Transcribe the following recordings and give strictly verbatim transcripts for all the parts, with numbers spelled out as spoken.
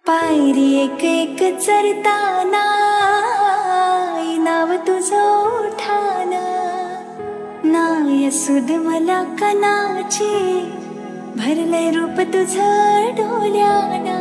पायरी एक एक चरताना नाव तुझं ओठाना नाय सुध मला कनाची भरलंय रूप तुझं डोल्याना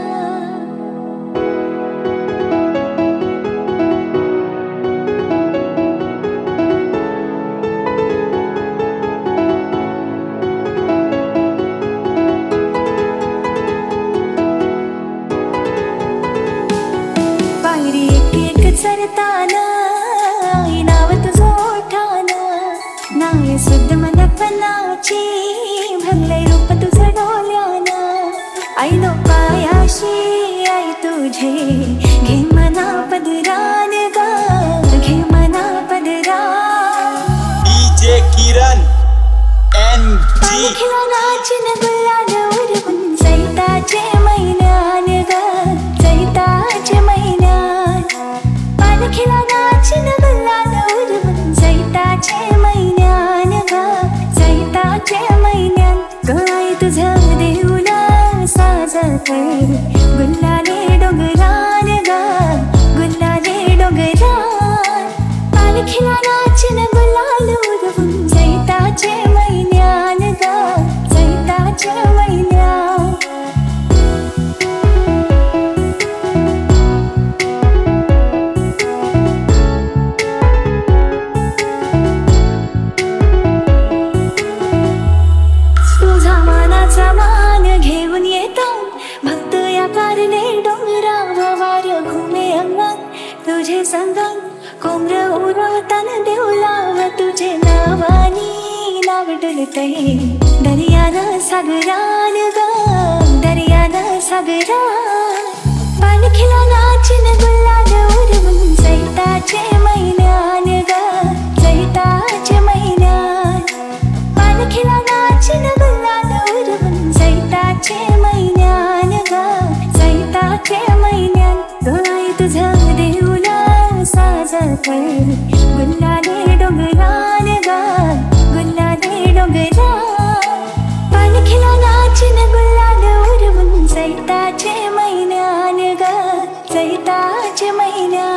पायरी एक एक चरताना नाव तुझं ओठाना नाय सुद्ध मला पणाची भरलंय रूप तुझं डोल्याना आईलो पायाशी आई तुझे घे मना पदरान ग घे मना पदरान डीजे किरण एन जी पालखीला नाचन गुलाल उडवून चैताचे महिन्यान ग चैताचे महिन्यान पालखीला नाचन गुलाल उडवून चैताचे महिन्यान ग चैताचे महिन्यान ग आई तुझं देऊला साजतय गुल्लाले डोंगरान ग गुल्लाले डोंगरान पालखीला नाचन गुलाल उडवून चैताचे महिन्यान ग चैताचे महिन्यान तुझा मानाचा मान घेऊन येतात भक्त या कारणे डोंगरावर वार घुमे अंगात तुझे संगम कोंबड उरवताना देवलाव तुझे नावानी नाव डुलतय दर्यान सागरान ग दर्यान सागरान पालखीला नाचन गुलाल उडवून चैताचे महिन्यान ग चैताचे महिन्यान पालखीला नाचन गुलाल उडवून चैताचे महिन्यान ग चैताचे महिन्यान ग आई तुझं देऊला साजतय गुल्लाले डोंगरान ग गुल्लाले डोंगरान पालखीला नाचन गुलाल उडवून चैताचे महिन्यान ग चैताचे महिन्यान